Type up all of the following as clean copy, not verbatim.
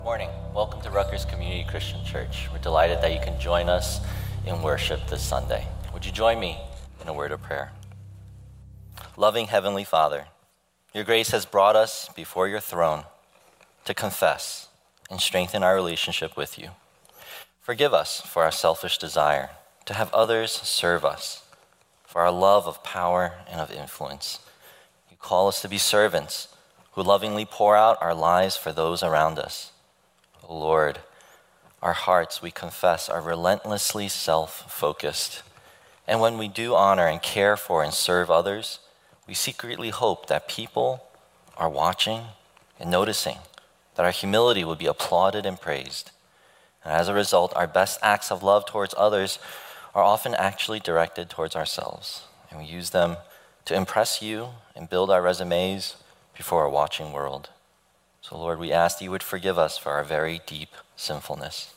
Morning. Welcome to Rutgers Community Christian Church. We're delighted that you can join us in worship this Sunday. Would you join me in a word of prayer? Loving Heavenly Father, your grace has brought us before your throne to confess and strengthen our relationship with you. Forgive us for our selfish desire to have others serve us, for our love of power and of influence. You call us to be servants who lovingly pour out our lives for those around us. O Lord, our hearts, we confess, are relentlessly self-focused. And when we do honor and care for and serve others, we secretly hope that people are watching and noticing, that our humility will be applauded and praised. And as a result, our best acts of love towards others are often actually directed towards ourselves. And we use them to impress you and build our resumes before a watching world. So Lord, we ask that you would forgive us for our very deep sinfulness.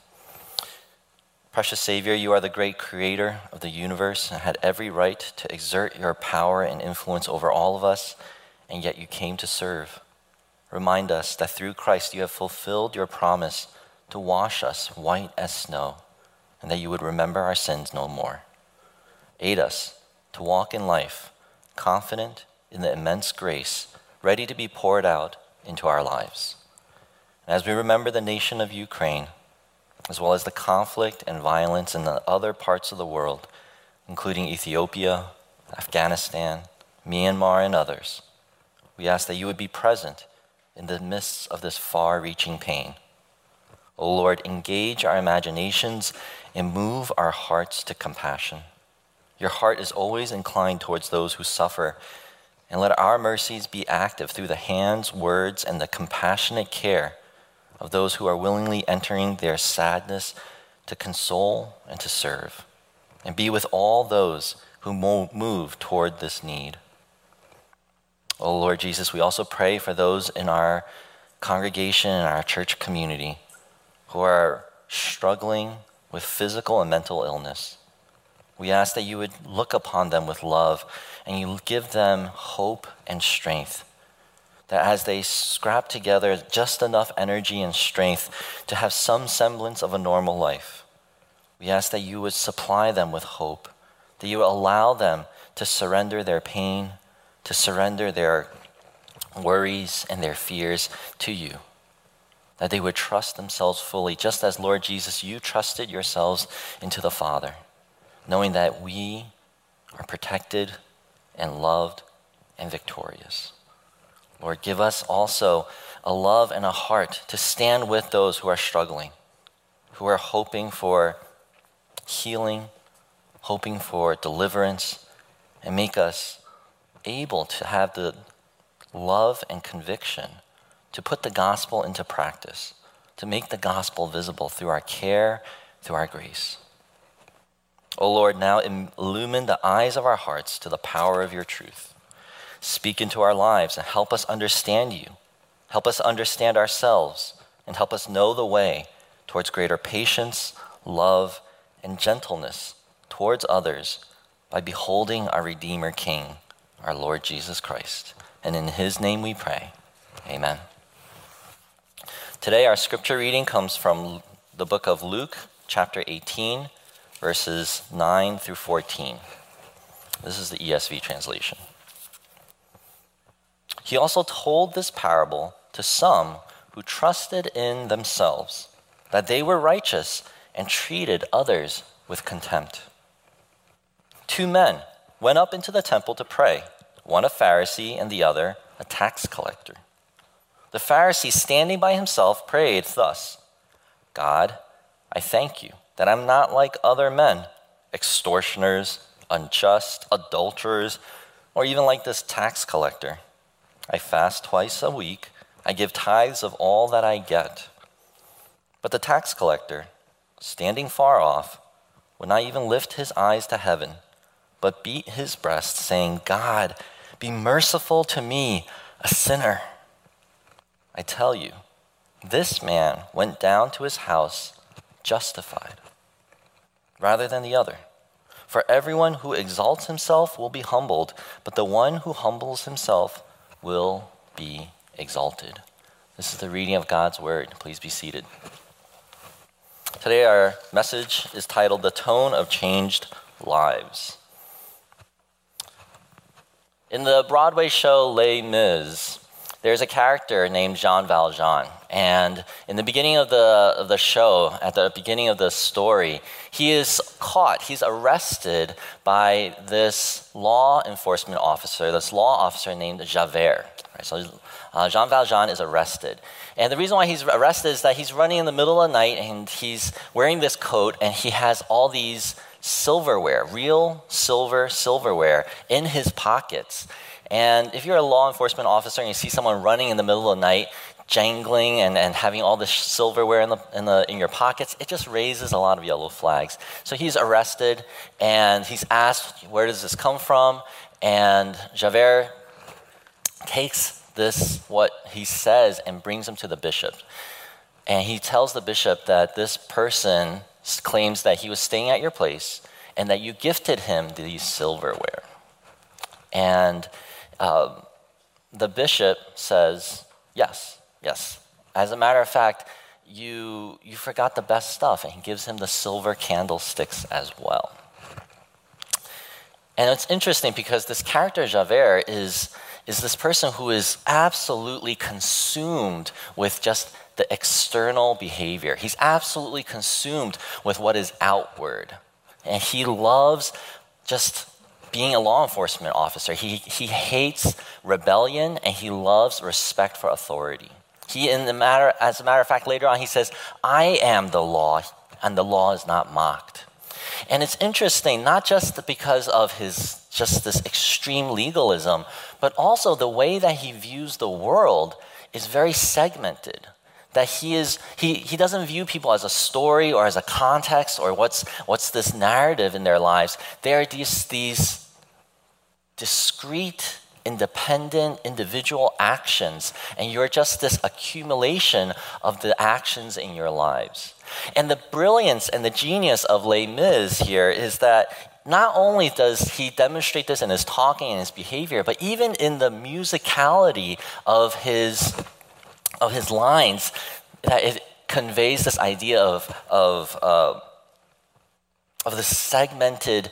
Precious Savior, you are the great creator of the universe and had every right to exert your power and influence over all of us, and yet you came to serve. Remind us that through Christ you have fulfilled your promise to wash us white as snow, and that you would remember our sins no more. Aid us to walk in life, confident in the immense grace, ready to be poured out into our lives. And as we remember the nation of Ukraine, as well as the conflict and violence in the other parts of the world, including Ethiopia, Afghanistan, Myanmar, and others, we ask that you would be present in the midst of this far-reaching pain. O Lord, engage our imaginations and move our hearts to compassion. Your heart is always inclined towards those who suffer, and let our mercies be active through the hands, words, and the compassionate care of those who are willingly entering their sadness to console and to serve. And be with all those who move toward this need. Oh Lord Jesus, we also pray for those in our congregation and our church community who are struggling with physical and mental illness. We ask that you would look upon them with love and you give them hope and strength. That as they scrap together just enough energy and strength to have some semblance of a normal life, we ask that you would supply them with hope, that you would allow them to surrender their pain, to surrender their worries and their fears to you. That they would trust themselves fully, just as Lord Jesus, you trusted yourselves into the Father, knowing that we are protected and loved and victorious. Lord, give us also a love and a heart to stand with those who are struggling, who are hoping for healing, hoping for deliverance, and make us able to have the love and conviction to put the gospel into practice, to make the gospel visible through our care, through our grace. O Lord, now illumine the eyes of our hearts to the power of your truth. Speak into our lives and help us understand you. Help us understand ourselves and help us know the way towards greater patience, love, and gentleness towards others by beholding our Redeemer King, our Lord Jesus Christ. And in his name we pray. Amen. Today our scripture reading comes from the book of Luke, chapter 18, verses 9 through 14. This is the ESV translation. He also told this parable to some who trusted in themselves that they were righteous and treated others with contempt. 2 men went up into the temple to pray, one a Pharisee and the other a tax collector. The Pharisee, standing by himself, prayed thus: God, I thank you that I'm not like other men, extortioners, unjust, adulterers, or even like this tax collector. I fast twice a week. I give tithes of all that I get. But the tax collector, standing far off, would not even lift his eyes to heaven, but beat his breast, saying, God, be merciful to me, a sinner. I tell you, this man went down to his house justified rather than the other. For everyone who exalts himself will be humbled, but the one who humbles himself will be exalted. This is the reading of God's word. Please be seated. Today our message is titled The Tone of Changed Lives. In the Broadway show Les Mis, there's a character named Jean Valjean. And in the beginning of the show, at the beginning of the story, he is caught, he's arrested by this law enforcement officer, this law officer named Javert. Right? So Jean Valjean is arrested. And the reason why he's arrested is that he's running in the middle of the night and he's wearing this coat and he has all these silverware, real silverware in his pockets. And if you're a law enforcement officer and you see someone running in the middle of the night, jangling and having all this silverware in your pockets, it just raises a lot of yellow flags. So he's arrested and he's asked, where does this come from? And Javert takes what he says and brings him to the bishop. And he tells the bishop that this person claims that he was staying at your place and that you gifted him these silverware. And the bishop says, yes. As a matter of fact, you forgot the best stuff, and he gives him the silver candlesticks as well. And it's interesting because this character Javert is this person who is absolutely consumed with just the external behavior. He's absolutely consumed with what is outward. And he loves just being a law enforcement officer. He hates rebellion and he loves respect for authority. As a matter of fact, later on he says, I am the law and the law is not mocked. And it's interesting, not just because of his just this extreme legalism, but also the way that he views the world is very segmented. That he doesn't view people as a story or as a context or what's this narrative in their lives. They are these discrete, independent, individual actions, and you're just this accumulation of the actions in your lives. And the brilliance and the genius of Les Mis here is that not only does he demonstrate this in his talking and his behavior, but even in the musicality of his lines, that it conveys this idea of this segmented,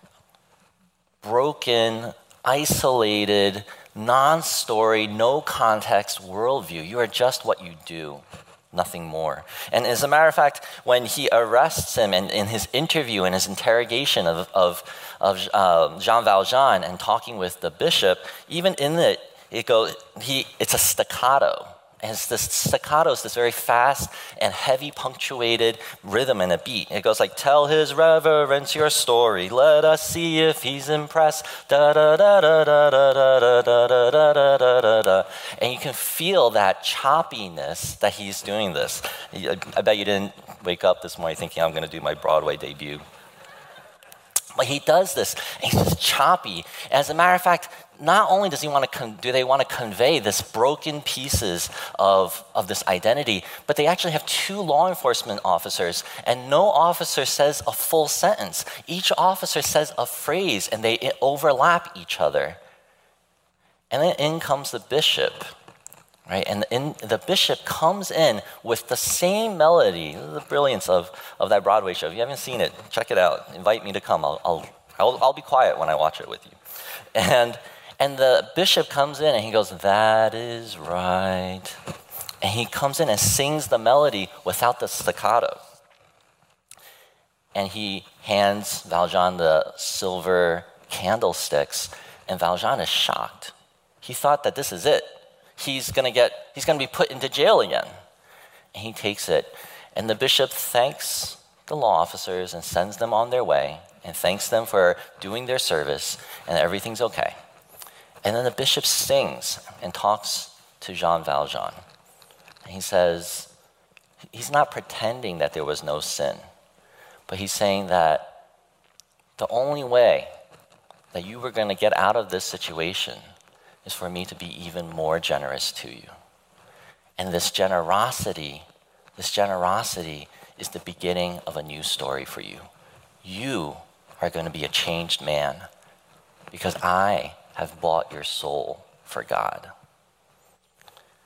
broken, isolated, non-story, no context worldview. You are just what you do, nothing more. And as a matter of fact, when he arrests him in his interview, in his interrogation of Jean Valjean and talking with the bishop, even in it's a staccato. And this staccato is this very fast and heavy punctuated rhythm and a beat. It goes like, tell his reverence your story. Let us see if he's impressed. Da da da da da da da da da da da da da. And you can feel that choppiness that he's doing this. I bet you didn't wake up this morning thinking I'm going to do my Broadway debut. But he does this, and he's just choppy. As a matter of fact, not only do they want to convey this broken pieces of this identity, but they actually have two law enforcement officers, and no officer says a full sentence. Each officer says a phrase, and they overlap each other. And then in comes the bishop, right? And the bishop comes in with the same melody. This is the brilliance of that Broadway show. If you haven't seen it, check it out. Invite me to come. I'll be quiet when I watch it with you. And the bishop comes in and he goes, that is right. And he comes in and sings the melody without the staccato. And he hands Valjean the silver candlesticks, and Valjean is shocked. He thought that this is it. He's going to be put into jail again. And he takes it. And the bishop thanks the law officers and sends them on their way and thanks them for doing their service, and everything's okay. And then the bishop sings and talks to Jean Valjean. And he says, he's not pretending that there was no sin, but he's saying that the only way that you were going to get out of this situation is for me to be even more generous to you. And this generosity is the beginning of a new story for you. You are going to be a changed man because I have bought your soul for God.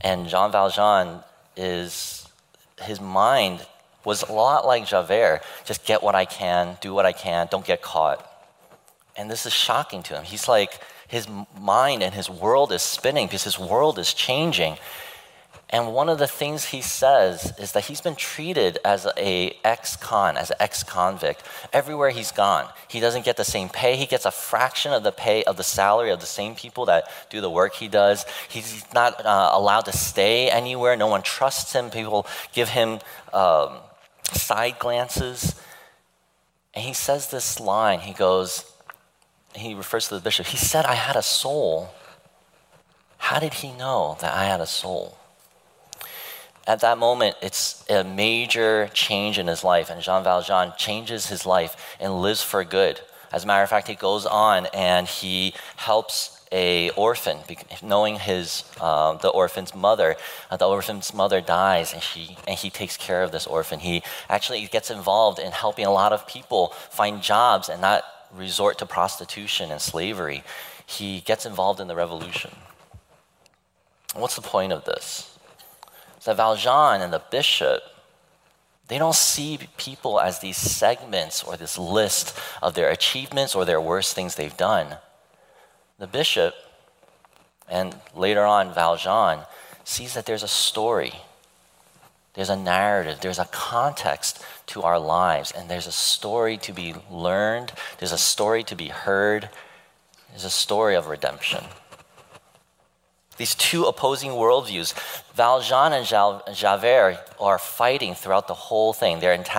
And Jean Valjean his mind was a lot like Javert. Just get what I can, do what I can, don't get caught. And this is shocking to him. He's like, his mind and his world is spinning because his world is changing. And one of the things he says is that he's been treated as an ex-convict. Everywhere he's gone, he doesn't get the same pay. He gets a fraction of the pay of the salary of the same people that do the work he does. He's not allowed to stay anywhere. No one trusts him. People give him side glances. And he says this line. He refers to the bishop. He said, "I had a soul." How did he know that I had a soul? At that moment, it's a major change in his life, and Jean Valjean changes his life and lives for good. As a matter of fact, he goes on and he helps a orphan, knowing the orphan's mother. The orphan's mother dies, and he takes care of this orphan. He actually gets involved in helping a lot of people find jobs and not resort to prostitution and slavery. He gets involved in the revolution. What's the point of this? That Valjean and the bishop, they don't see people as these segments or this list of their achievements or their worst things they've done. The bishop, and later on Valjean, sees that there's a story, there's a narrative, there's a context to our lives, and there's a story to be learned, there's a story to be heard, there's a story of redemption. These two opposing worldviews, Valjean and Javert, are fighting throughout the whole thing.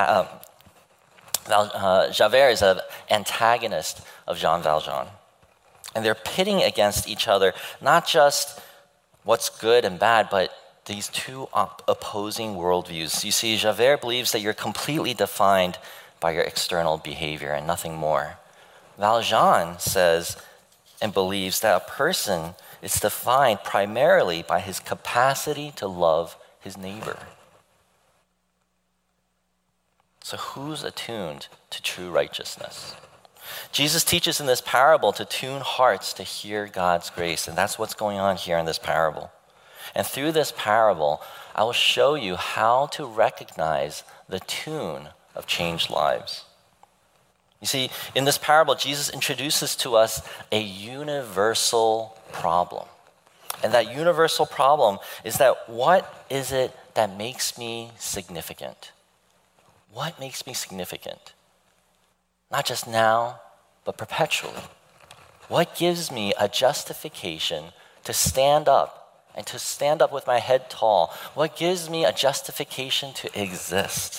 Javert is an antagonist of Jean Valjean. And they're pitting against each other, not just what's good and bad, but these two opposing worldviews. You see, Javert believes that you're completely defined by your external behavior and nothing more. Valjean says and believes that a person is defined primarily by his capacity to love his neighbor. So who's attuned to true righteousness? Jesus teaches in this parable to tune hearts to hear God's grace, and that's what's going on here in this parable. And through this parable, I will show you how to recognize the tune of changed lives. You see, in this parable, Jesus introduces to us a universal problem. And that universal problem is that what is it that makes me significant? What makes me significant? Not just now, but perpetually. What gives me a justification to stand up and to stand up with my head tall? What gives me a justification to exist?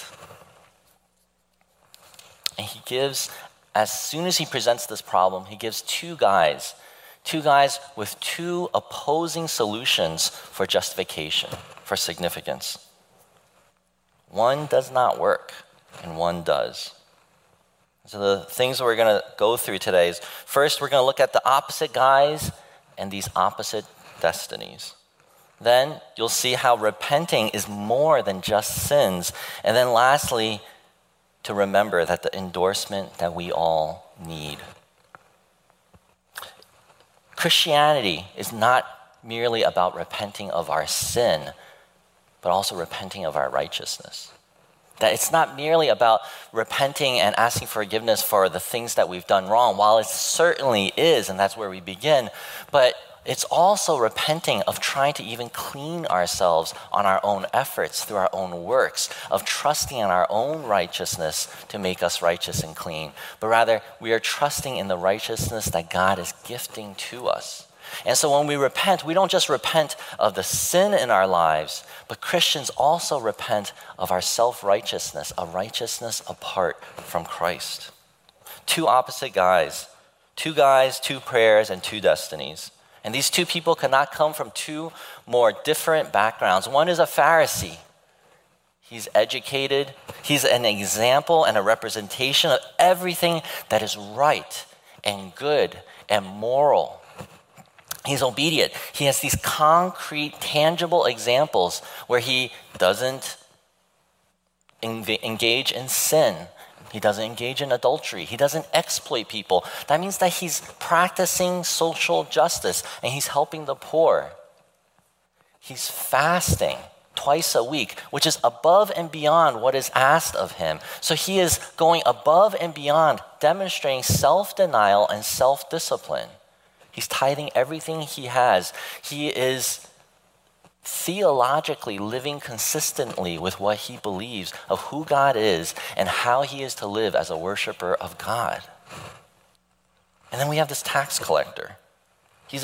And he gives, as soon as he presents this problem, he gives two guys with two opposing solutions for justification, for significance. One does not work, and one does. So the things we're going to go through today is, first, we're going to look at the opposite guys and these opposite destinies. Then you'll see how repenting is more than just sins. And then lastly, to remember that the endorsement that we all need. Christianity is not merely about repenting of our sin, but also repenting of our righteousness. That it's not merely about repenting and asking forgiveness for the things that we've done wrong, while it certainly is, and that's where we begin, but it's also repenting of trying to even clean ourselves on our own efforts, through our own works, of trusting in our own righteousness to make us righteous and clean. But rather, we are trusting in the righteousness that God is gifting to us. And so when we repent, we don't just repent of the sin in our lives, but Christians also repent of our self-righteousness, a righteousness apart from Christ. Two opposite guys, two prayers, and two destinies. And these two people cannot come from two more different backgrounds. One is a Pharisee. He's educated. He's an example and a representation of everything that is right and good and moral. He's obedient. He has these concrete, tangible examples where he doesn't engage in sin. He doesn't engage in adultery. He doesn't exploit people. That means that he's practicing social justice and he's helping the poor. He's fasting twice a week, which is above and beyond what is asked of him. So he is going above and beyond, demonstrating self-denial and self-discipline. He's tithing everything he has. He is theologically living consistently with what he believes of who God is and how he is to live as a worshiper of God. And then we have this tax collector. You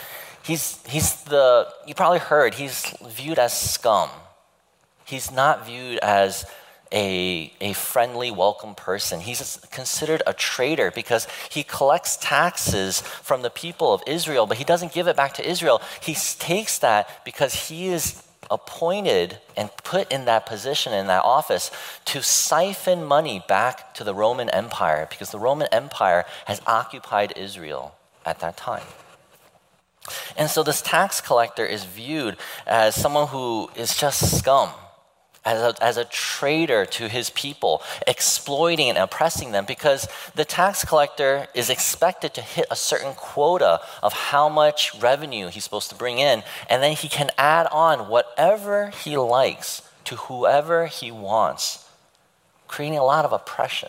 probably heard, he's viewed as scum. He's not viewed as a friendly, welcome person. He's considered a traitor because he collects taxes from the people of Israel, but he doesn't give it back to Israel. He takes that because he is appointed and put in that position, in that office, to siphon money back to the Roman Empire because the Roman Empire has occupied Israel at that time. And so this tax collector is viewed as someone who is just scum, as a traitor to his people, exploiting and oppressing them, because the tax collector is expected to hit a certain quota of how much revenue he's supposed to bring in, and then he can add on whatever he likes to whoever he wants, creating a lot of oppression.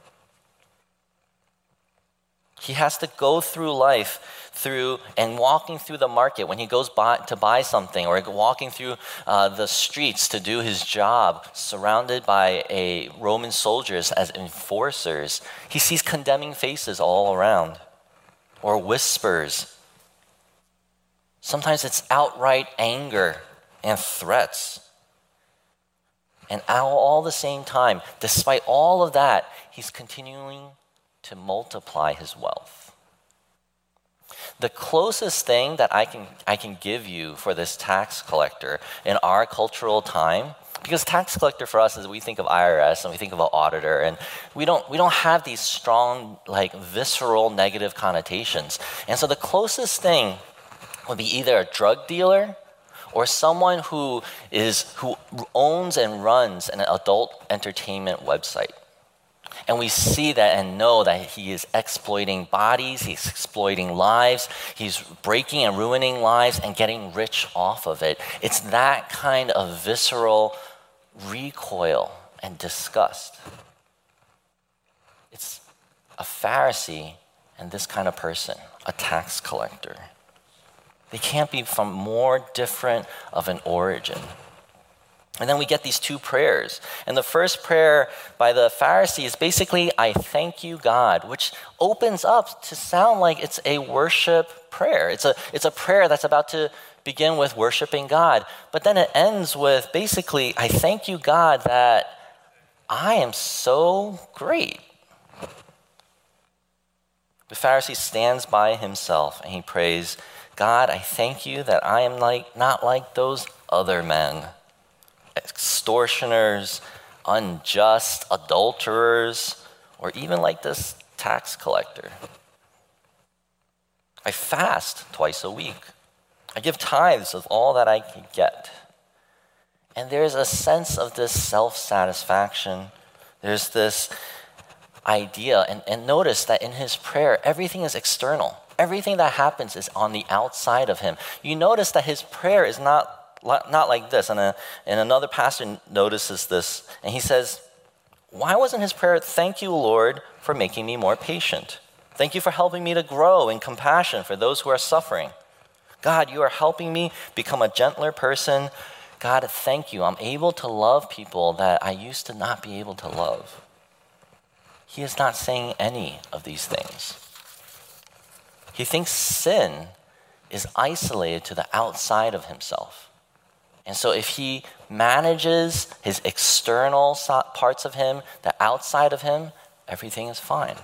He has to go through life and walking through the market when he goes to buy something, or walking through the streets to do his job, surrounded by Roman soldiers as enforcers. He sees condemning faces all around, or whispers. Sometimes it's outright anger and threats. And all the same time, despite all of that, he's continuing to multiply his wealth. The closest thing that I can give you for this tax collector in our cultural time, because tax collector for us is we think of IRS and we think of an auditor, and we don't have these strong, like, visceral negative connotations. And so the closest thing would be either a drug dealer or someone who owns and runs an adult entertainment website. And we see that and know that he is exploiting bodies, he's exploiting lives, he's breaking and ruining lives and getting rich off of it. It's that kind of visceral recoil and disgust. It's a Pharisee and this kind of person, a tax collector. They can't be from more different of an origin. And then we get these two prayers. And the first prayer by the Pharisee is basically, I thank you, God, which opens up to sound like it's a worship prayer. It's a prayer that's about to begin with worshiping God. But then it ends with basically, I thank you, God, that I am so great. The Pharisee stands by himself and he prays, God, I thank you that I am not like those other men. Extortioners, unjust, adulterers, or even like this tax collector. I fast twice a week. I give tithes of all that I can get. And there's a sense of this self-satisfaction. There's this idea, and notice that in his prayer, everything is external. Everything that happens is on the outside of him. You notice that his prayer is not like this. And another pastor notices this, and he says, why wasn't his prayer, thank you, Lord, for making me more patient? Thank you for helping me to grow in compassion for those who are suffering. God, you are helping me become a gentler person. God, thank you. I'm able to love people that I used to not be able to love. He is not saying any of these things. He thinks sin is isolated to the outside of himself. And so if he manages his external parts of him, the outside of him, everything is fine.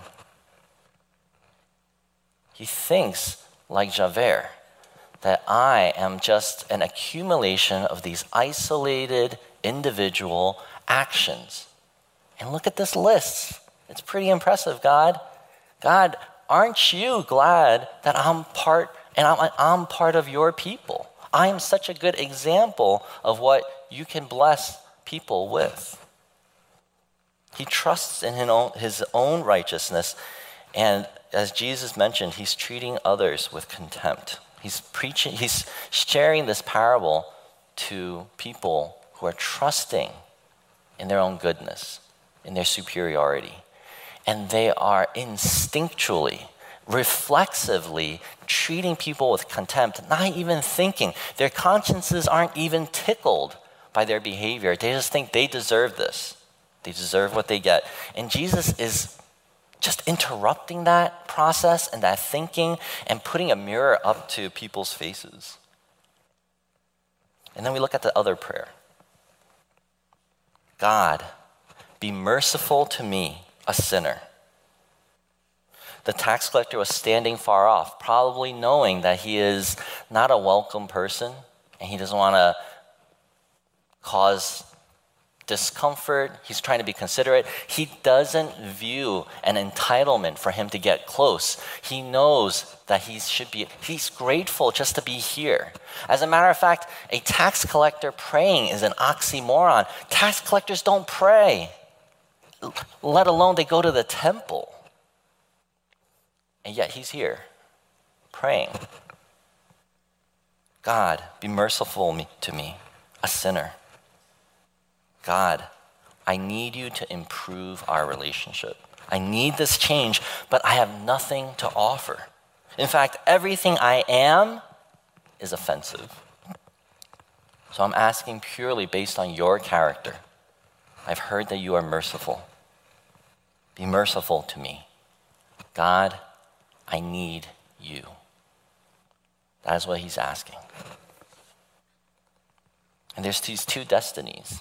He thinks like Javert, that I am just an accumulation of these isolated individual actions. And look at this list. It's pretty impressive, God. God, aren't you glad that I'm part of your people? I am such a good example of what you can bless people with. He trusts in his own righteousness, and as Jesus mentioned, he's treating others with contempt. He's preaching, he's sharing this parable to people who are trusting in their own goodness, in their superiority. And they are instinctually, reflexively treating people with contempt, not even thinking. Their consciences aren't even tickled by their behavior. They just think they deserve this. They deserve what they get. And Jesus is just interrupting that process and that thinking and putting a mirror up to people's faces. And then we look at the other prayer. God, be merciful to me, a sinner. The tax collector was standing far off, probably knowing that he is not a welcome person and he doesn't want to cause discomfort. He's trying to be considerate. He doesn't view an entitlement for him to get close. He knows that he's grateful just to be here. As a matter of fact, a tax collector praying is an oxymoron. Tax collectors don't pray, let alone they go to the temple. And yet he's here praying. God, be merciful to me, a sinner. God, I need you to improve our relationship. I need this change, but I have nothing to offer. In fact, everything I am is offensive. So I'm asking purely based on your character. I've heard that you are merciful. Be merciful to me. God, I need you. That is what he's asking. And there's these two destinies.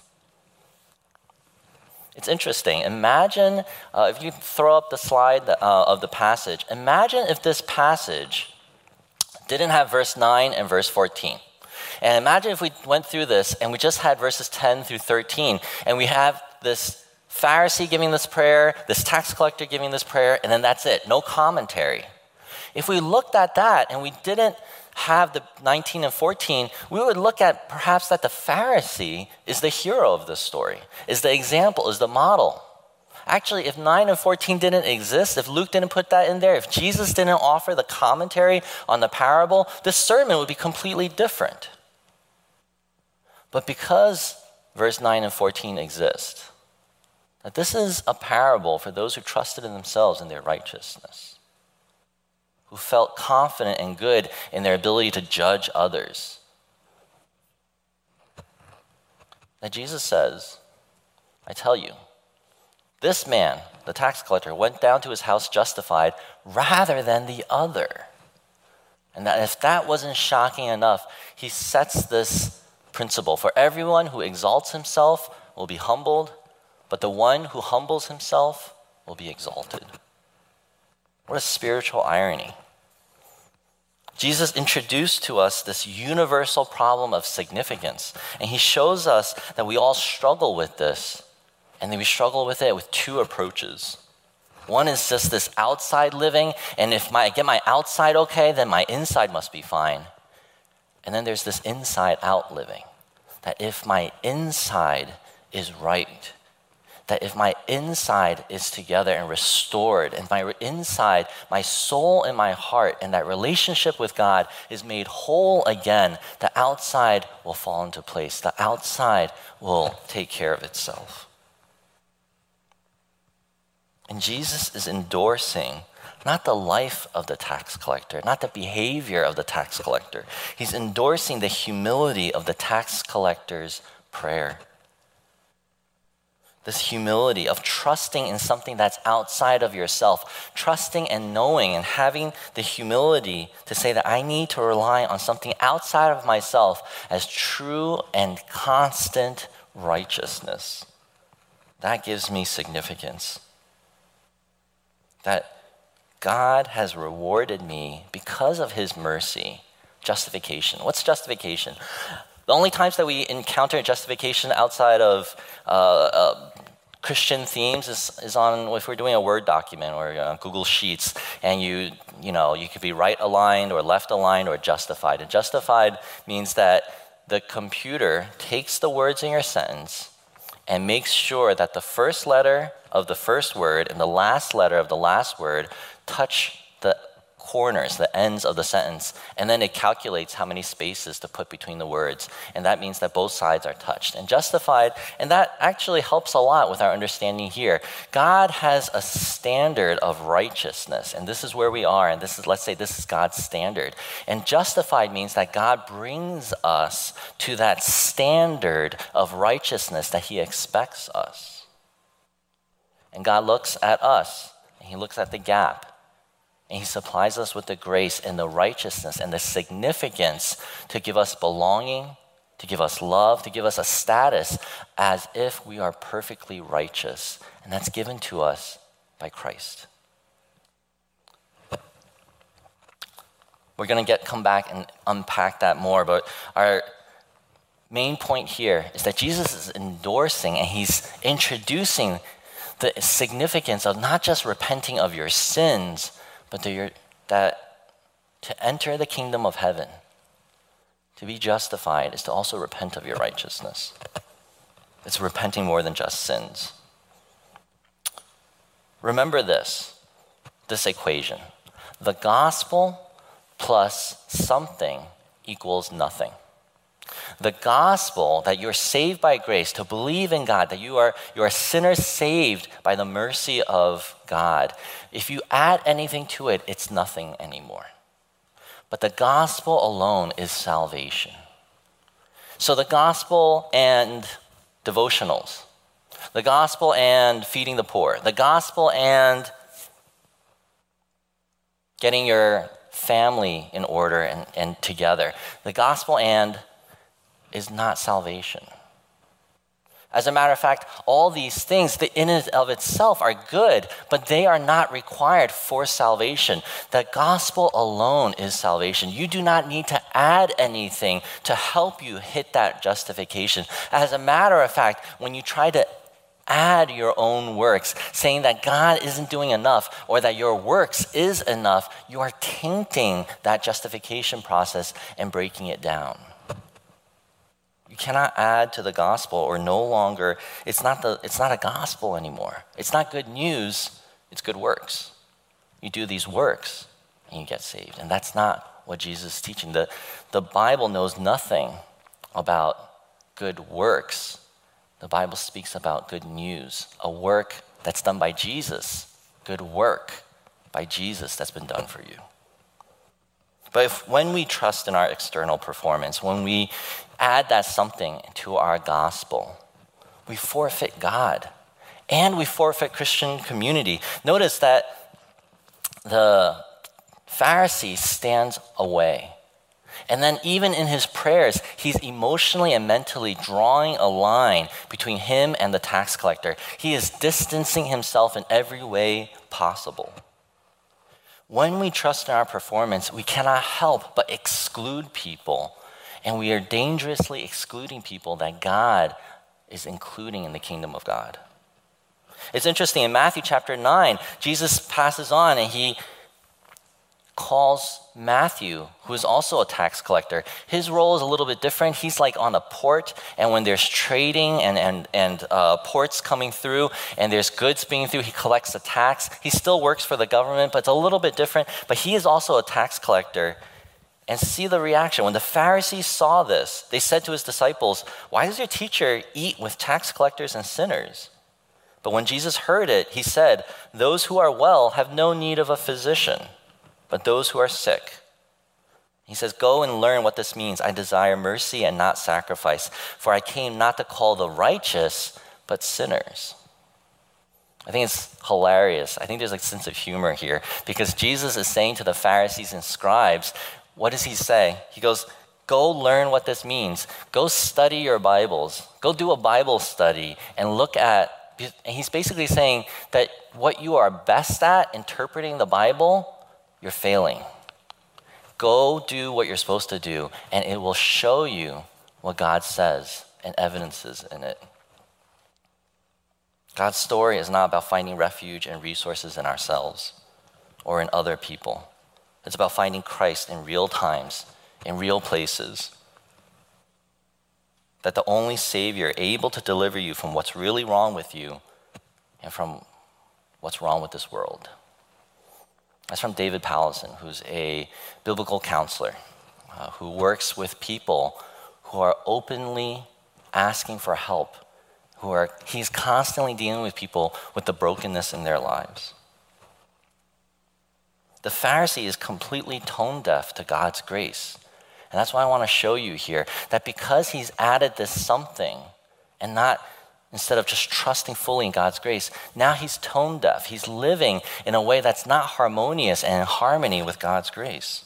It's interesting. Imagine, if you throw up the slide of the passage, imagine if this passage didn't have verse 9 and verse 14. And imagine if we went through this and we just had verses 10 through 13, and we have this Pharisee giving this prayer, this tax collector giving this prayer, and then that's it, no commentary. If we looked at that and we didn't have the 19 and 14, we would look at perhaps that the Pharisee is the hero of this story, is the example, is the model. Actually, if 9 and 14 didn't exist, if Luke didn't put that in there, if Jesus didn't offer the commentary on the parable, this sermon would be completely different. But because verse 9 and 14 exist, that this is a parable for those who trusted in themselves and their righteousness, who felt confident and good in their ability to judge others. Now Jesus says, I tell you, this man, the tax collector, went down to his house justified rather than the other. And that if that wasn't shocking enough, he sets this principle. For everyone who exalts himself will be humbled, but the one who humbles himself will be exalted. What a spiritual irony. Jesus introduced to us this universal problem of significance, and he shows us that we all struggle with this, and that we struggle with it with two approaches. One is just this outside living, and if I get my outside okay, then my inside must be fine. And then there's this inside out living, that if my inside is right, that if my inside is together and restored, and my inside, my soul and my heart, and that relationship with God is made whole again, the outside will fall into place. The outside will take care of itself. And Jesus is endorsing not the life of the tax collector, not the behavior of the tax collector. He's endorsing the humility of the tax collector's prayer. This humility of trusting in something that's outside of yourself, trusting and knowing and having the humility to say that I need to rely on something outside of myself as true and constant righteousness. That gives me significance. That God has rewarded me because of his mercy. Justification. What's justification? The only times that we encounter justification outside of Christian themes is on if we're doing a Word document or Google Sheets, and you could be right aligned or left aligned or justified. And justified means that the computer takes the words in your sentence and makes sure that the first letter of the first word and the last letter of the last word touch the corners, the ends of the sentence, and then it calculates how many spaces to put between the words, and that means that both sides are touched. And justified, and that actually helps a lot with our understanding here. God has a standard of righteousness, and this is where we are, and let's say this is God's standard. And justified means that God brings us to that standard of righteousness that he expects us. And God looks at us, and he looks at the gap, and he supplies us with the grace and the righteousness and the significance to give us belonging, to give us love, to give us a status as if we are perfectly righteous. And that's given to us by Christ. We're going to come back and unpack that more, but our main point here is that Jesus is endorsing and he's introducing the significance of not just repenting of your sins, but that to enter the kingdom of heaven, to be justified, is to also repent of your righteousness. It's repenting more than just sins. Remember this equation. The gospel plus something equals nothing. The gospel, that you're saved by grace, to believe in God, that you are sinners saved by the mercy of God. If you add anything to it, it's nothing anymore. But the gospel alone is salvation. So the gospel and devotionals, the gospel and feeding the poor, the gospel and getting your family in order and together, the gospel and is not salvation. As a matter of fact, all these things in and of itself are good, but they are not required for salvation. The gospel alone is salvation. You do not need to add anything to help you hit that justification. As a matter of fact, when you try to add your own works, saying that God isn't doing enough or that your works is enough, you are tainting that justification process and breaking it down. You cannot add to the gospel or no longer, it's not a gospel anymore. It's not good news, it's good works. You do these works and you get saved. And that's not what Jesus is teaching. The Bible knows nothing about good works. The Bible speaks about good news, a work that's done by Jesus, good work by Jesus that's been done for you. But when we trust in our external performance, when we add that something to our gospel, we forfeit God and we forfeit Christian community. Notice that the Pharisee stands away. And then even in his prayers, he's emotionally and mentally drawing a line between him and the tax collector. He is distancing himself in every way possible. When we trust in our performance, we cannot help but exclude people. And we are dangerously excluding people that God is including in the kingdom of God. It's interesting, in Matthew chapter 9, Jesus passes on and he calls Matthew, who is also a tax collector. His role is a little bit different. He's like on a port, and when there's trading and ports coming through and there's goods being through, he collects a tax. He still works for the government, but it's a little bit different. But he is also a tax collector. And see the reaction. When the Pharisees saw this, they said to his disciples, "Why does your teacher eat with tax collectors and sinners?" But when Jesus heard it, he said, "Those who are well have no need of a physician, but those who are sick." He says, "Go and learn what this means. I desire mercy and not sacrifice, for I came not to call the righteous, but sinners." I think it's hilarious. I think there's a sense of humor here, because Jesus is saying to the Pharisees and scribes, what does he say? He goes, go learn what this means. Go study your Bibles. Go do a Bible study and look at, and he's basically saying that what you are best at, interpreting the Bible, you're failing. Go do what you're supposed to do, and it will show you what God says and evidences in it. God's story is not about finding refuge and resources in ourselves or in other people. It's about finding Christ in real times, in real places. That the only Savior able to deliver you from what's really wrong with you and from what's wrong with this world. That's from David Pallison, who's a biblical counselor who works with people who are openly asking for help. He's constantly dealing with people with the brokenness in their lives. The Pharisee is completely tone deaf to God's grace. And that's why I want to show you here that because he's added this something and not, instead of just trusting fully in God's grace, now he's tone deaf. He's living in a way that's not harmonious and in harmony with God's grace.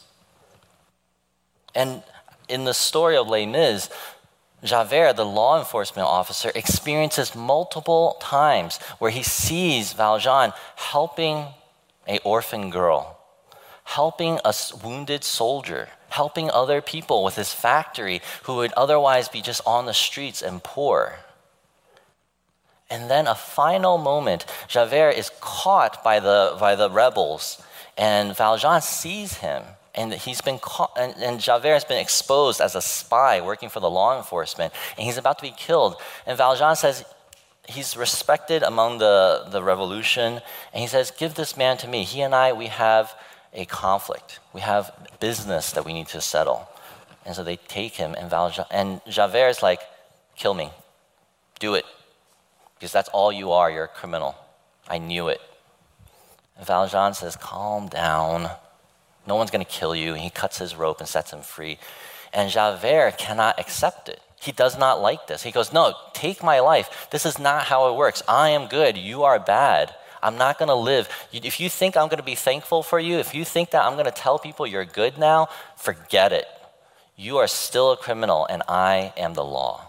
And in the story of Les Mis, Javert, the law enforcement officer, experiences multiple times where he sees Valjean helping an orphan girl, helping a wounded soldier, helping other people with his factory who would otherwise be just on the streets and poor. And then a final moment, Javert is caught by the rebels, and Valjean sees him. And he's been caught, and Javert has been exposed as a spy working for the law enforcement, and he's about to be killed. And Valjean says, he's respected among the revolution, and he says, give this man to me. He and I, we have a conflict. We have business that we need to settle. And so they take him, and Javert is like, kill me. Do it. Because that's all you are. You're a criminal. I knew it. And Valjean says, calm down. No one's going to kill you. And he cuts his rope and sets him free. And Javert cannot accept it. He does not like this. He goes, no, take my life. This is not how it works. I am good. You are bad. I'm not going to live. If you think I'm going to be thankful for you, if you think that I'm going to tell people you're good now, forget it. You are still a criminal, and I am the law.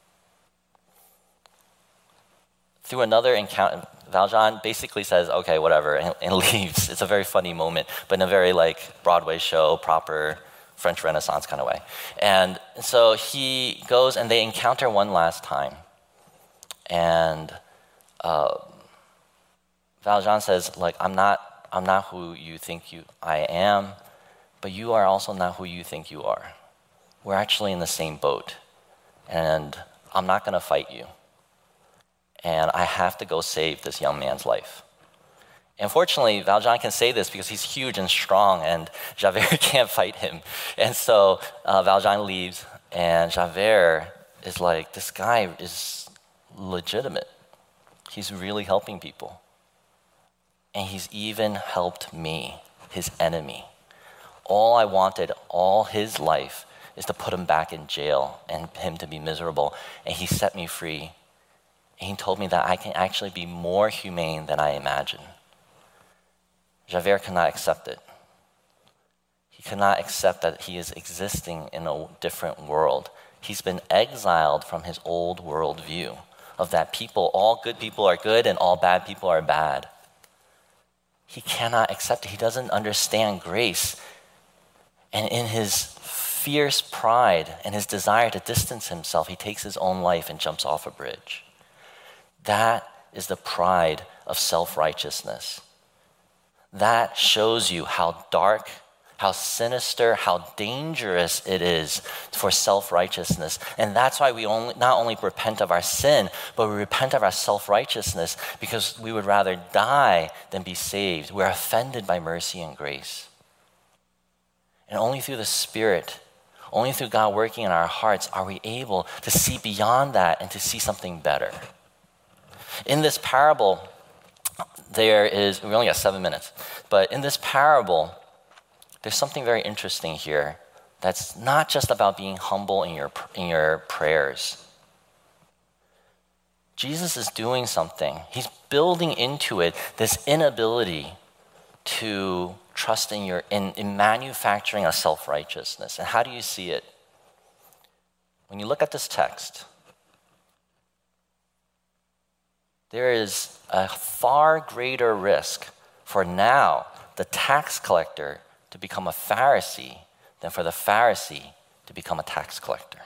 Through another encounter, Valjean basically says, okay, whatever, and leaves. It's a very funny moment, but in a very Broadway show, proper French Renaissance kind of way. And so he goes and they encounter one last time. And Valjean says, I'm not who you think I am, but you are also not who you think you are. We're actually in the same boat. And I'm not going to fight you. And I have to go save this young man's life. And fortunately, Valjean can say this because he's huge and strong, and Javert can't fight him. And so Valjean leaves, and Javert is like, this guy is legitimate. He's really helping people. And he's even helped me, his enemy. All I wanted all his life is to put him back in jail and him to be miserable. And he set me free. And he told me that I can actually be more humane than I imagined. Javert cannot accept it. He cannot accept that he is existing in a different world. He's been exiled from his old worldview of that all good people are good and all bad people are bad. He cannot accept it. He doesn't understand grace. And in his fierce pride and his desire to distance himself, he takes his own life and jumps off a bridge. That is the pride of self-righteousness. That shows you how dark, how sinister, how dangerous it is for self-righteousness. And that's why we not only repent of our sin, but we repent of our self-righteousness because we would rather die than be saved. We're offended by mercy and grace. And only through the Spirit, only through God working in our hearts are we able to see beyond that and to see something better. In this parable, we only got 7 minutes, but in this parable, there's something very interesting here that's not just about being humble in your prayers. Jesus is doing something. He's building into it this inability to trust in manufacturing a self-righteousness. And how do you see it? When you look at this text, there is a far greater risk for now the tax collector to become a Pharisee than for the Pharisee to become a tax collector.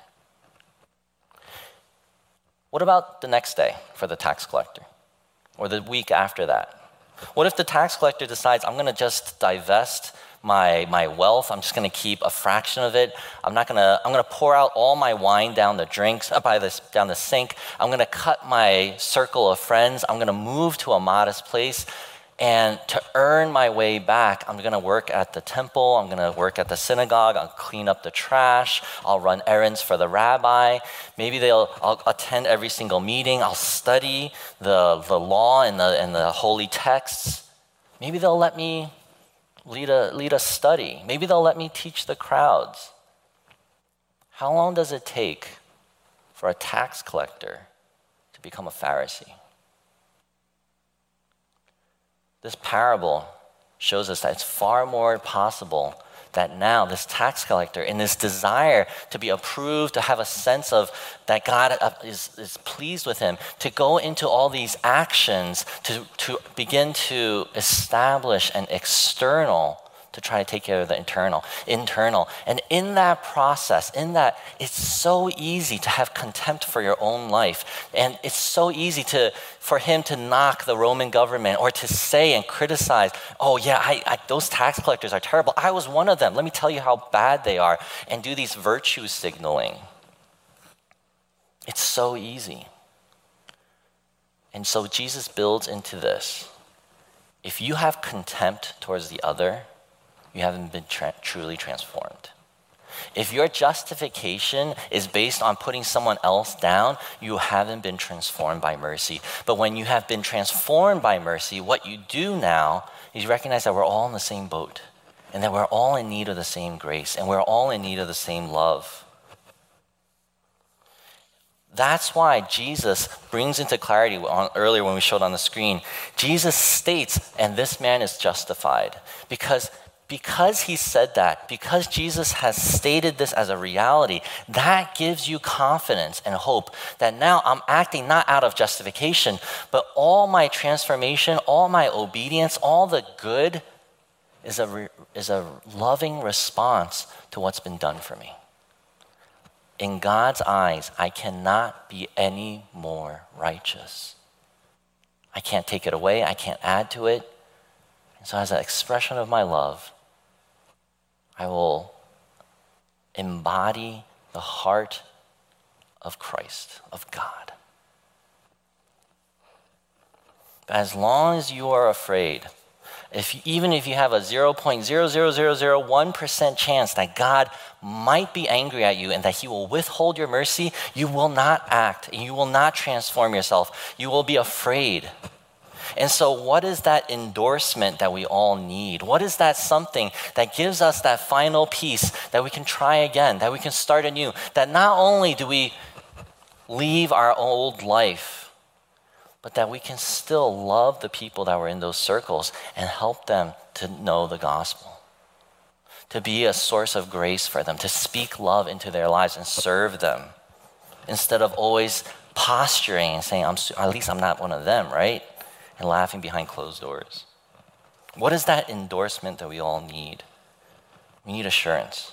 What about the next day for the tax collector? Or the week after that? What if the tax collector decides, I'm going to just divest my wealth, I'm just going to keep a fraction of it. I'm going to pour out all my wine down the sink. I'm going to cut my circle of friends. I'm going to move to a modest place. And to earn my way back, I'm going to work at the temple, I'm going to work at the synagogue, I'll clean up the trash, I'll run errands for the rabbi. Maybe I'll attend every single meeting, I'll study the law and the holy texts. Maybe they'll let me lead a study. Maybe they'll let me teach the crowds. How long does it take for a tax collector to become a Pharisee? This parable shows us that it's far more possible that now this tax collector, in this desire to be approved, to have a sense of that God is pleased with him, to go into all these actions, to begin to establish an external to try to take care of the internal. And in that process, it's so easy to have contempt for your own life. And it's so easy for him to knock the Roman government or to say and criticize, oh yeah, those tax collectors are terrible. I was one of them. Let me tell you how bad they are. And do these virtue signaling. It's so easy. And so Jesus builds into this. If you have contempt towards the other, you haven't been truly transformed. If your justification is based on putting someone else down, you haven't been transformed by mercy. But when you have been transformed by mercy, what you do now is you recognize that we're all in the same boat and that we're all in need of the same grace and we're all in need of the same love. That's why Jesus brings into clarity earlier when we showed on the screen. Jesus states, and this man is justified. Because he said that, because Jesus has stated this as a reality, that gives you confidence and hope that now I'm acting not out of justification, but all my transformation, all my obedience, all the good is a loving response to what's been done for me. In God's eyes, I cannot be any more righteous. I can't take it away, I can't add to it. And so as an expression of my love, I will embody the heart of Christ, of God. But as long as you are afraid, even if you have a 0.00001% chance that God might be angry at you and that he will withhold your mercy, you will not act and you will not transform yourself. You will be afraid. And so what is that endorsement that we all need? What is that something that gives us that final piece that we can try again, that we can start anew? That not only do we leave our old life, but that we can still love the people that were in those circles and help them to know the gospel, to be a source of grace for them, to speak love into their lives and serve them, instead of always posturing and saying, at least I'm not one of them, right? And laughing behind closed doors. What is that endorsement that we all need? We need assurance.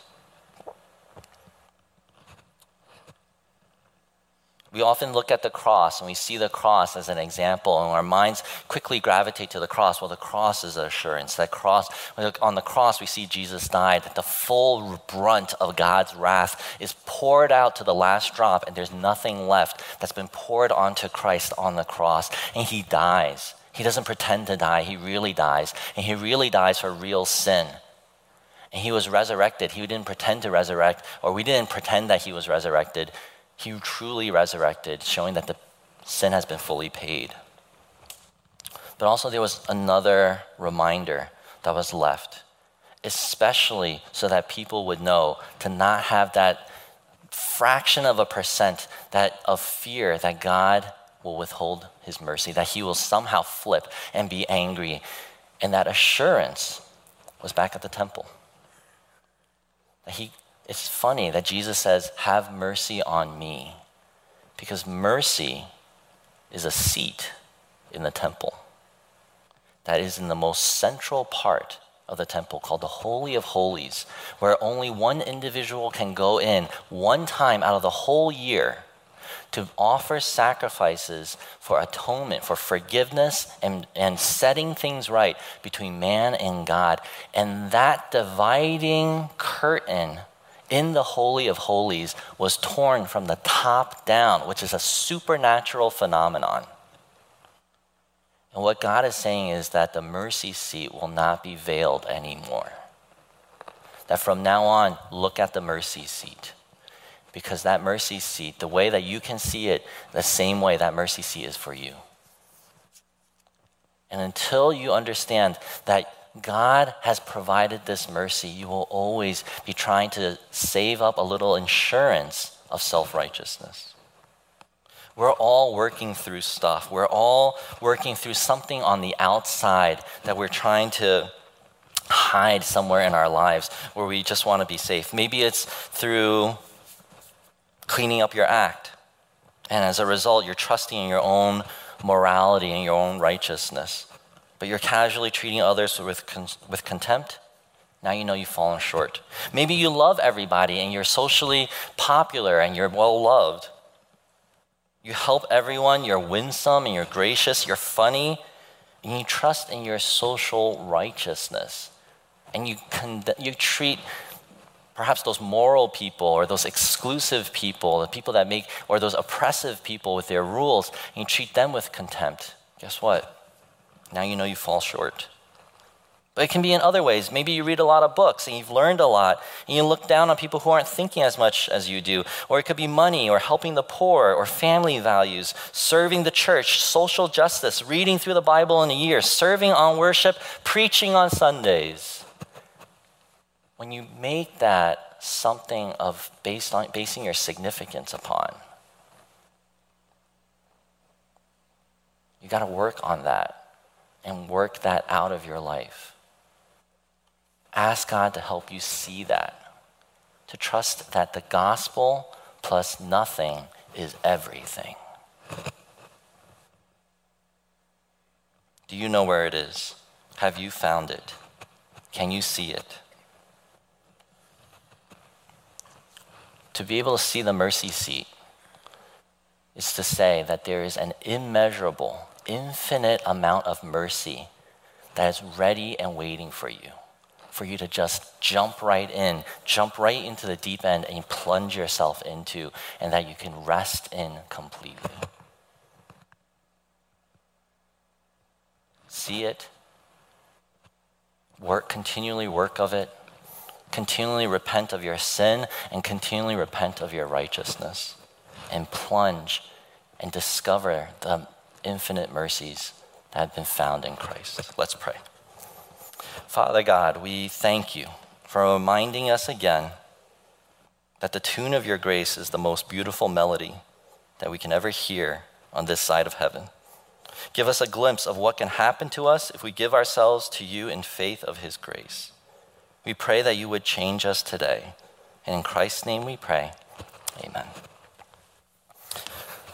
We often look at the cross and we see the cross as an example, and our minds quickly gravitate to the cross. Well, the cross is assurance. That cross, on the cross, we see Jesus died, that the full brunt of God's wrath is poured out to the last drop, and there's nothing left that's been poured onto Christ on the cross, and he dies. He doesn't pretend to die, he really dies, and he really dies for real sin. And he was resurrected. He didn't pretend to resurrect, or we didn't pretend that he was resurrected. He truly resurrected, showing that the sin has been fully paid. But also there was another reminder that was left, especially so that people would know to not have that fraction of a percent of fear that God will withhold his mercy, that he will somehow flip and be angry. And that assurance was back at the temple. It's funny that Jesus says, have mercy on me, because mercy is a seat in the temple that is in the most central part of the temple called the Holy of Holies, where only one individual can go in one time out of the whole year to offer sacrifices for atonement, for forgiveness, and setting things right between man and God. And that dividing curtain in the Holy of Holies was torn from the top down, which is a supernatural phenomenon. And what God is saying is that the mercy seat will not be veiled anymore. That from now on, look at the mercy seat. Because that mercy seat, the way that you can see it, the same way that mercy seat is for you. And until you understand that God has provided this mercy, you will always be trying to save up a little insurance of self-righteousness. We're all working through stuff. We're all working through something on the outside that we're trying to hide somewhere in our lives where we just want to be safe. Maybe it's through cleaning up your act. And as a result, you're trusting in your own morality and your own righteousness. But you're casually treating others with contempt. Now you know you've fallen short. Maybe you love everybody and you're socially popular and you're well loved. You help everyone, you're winsome and you're gracious, you're funny, and you trust in your social righteousness. And you treat perhaps those moral people or those exclusive people, the people that make, or those oppressive people with their rules, and you treat them with contempt. Guess what? Now you know you fall short. But it can be in other ways. Maybe you read a lot of books and you've learned a lot, and you look down on people who aren't thinking as much as you do. Or it could be money, or helping the poor, or family values, serving the church, social justice, reading through the Bible in a year, serving on worship, preaching on Sundays. When you make that something of basing your significance upon, you got to work on that and work that out of your life. Ask God to help you see that, to trust that the gospel plus nothing is everything. Do you know where it is? Have you found it? Can you see it? To be able to see the mercy seat is to say that there is an immeasurable, infinite amount of mercy that is ready and waiting for you to just jump right into the deep end and plunge yourself into, and that you can rest in completely. See it, continually work of it, continually repent of your sin, and continually repent of your righteousness, and plunge and discover the infinite mercies that have been found in Christ. Let's pray. Father God, we thank you for reminding us again that the tune of your grace is the most beautiful melody that we can ever hear on this side of heaven. Give us a glimpse of what can happen to us if we give ourselves to you in faith of his grace. We pray that you would change us today. And in Christ's name we pray. Amen.